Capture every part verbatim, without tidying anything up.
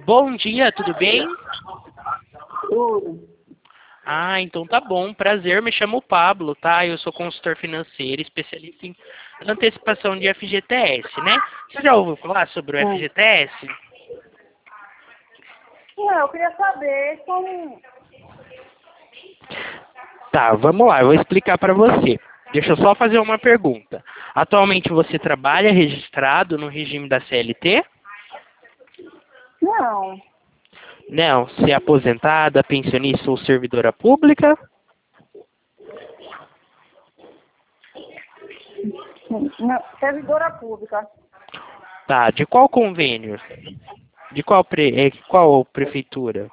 Bom dia, tudo bem? Tudo. Ah, então tá bom. Prazer, me chamo Pablo, tá? Eu sou consultor financeiro, especialista em antecipação de F G T S, né? Você já ouviu falar sobre o Hum. F G T S? Não, eu queria saber como... Tá, vamos lá, eu vou explicar para você. Deixa eu só fazer uma pergunta. Atualmente você trabalha registrado no regime da C L T? Não. Não. Se é aposentada, pensionista ou servidora pública? Não. Servidora pública. Tá, de qual convênio? De qual, pre... eh, qual prefeitura?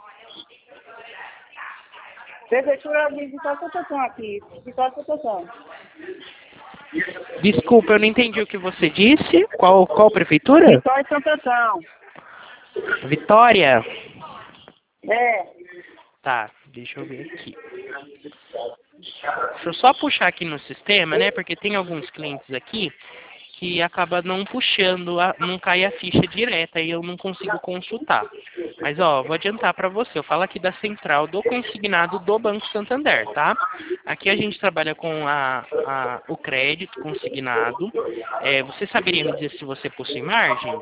Prefeitura de Vitória de Proteção aqui. Vitória de Proteção. Desculpa, eu não entendi o que você disse. Qual, qual prefeitura? Vitória de Proteção. Vitória? É. Tá, deixa eu ver aqui. Deixa eu só puxar aqui no sistema, né? Porque tem alguns clientes aqui que acaba não puxando, a, não cai a ficha direta e eu não consigo consultar. Mas, ó, vou adiantar para você. Eu falo aqui da central do consignado do Banco Santander, tá? Aqui a gente trabalha com a, a, o crédito consignado. É, você saberia me dizer se você possui margem?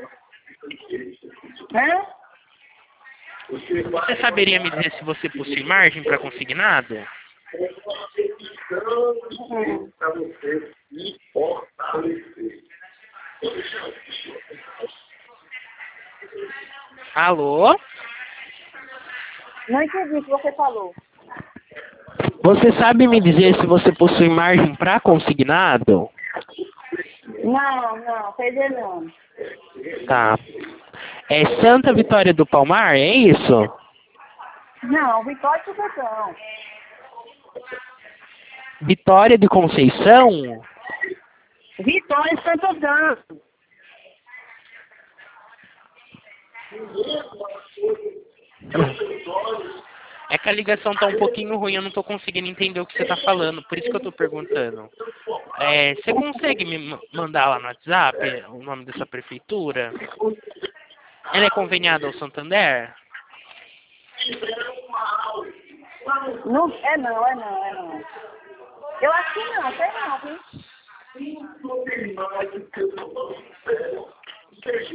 Hã? Você saberia me dizer se você possui margem para consignado? Hum. Alô? Não entendi o que você falou. Você sabe me dizer se você possui margem para consignado? Não, não. Quer dizer não. Tá. É Santa Vitória do Palmar, é isso? Não, Vitória de Proteção. Vitória de Conceição? Vitória de Proteção. É que a ligação tá um pouquinho ruim, eu não tô conseguindo entender o que você tá falando, por isso que eu tô perguntando. É, você consegue me ma- mandar lá no WhatsApp o nome dessa prefeitura? Ela é conveniada ao Santander? Não, é não, é não, é não. Eu acho que não, sei não, viu?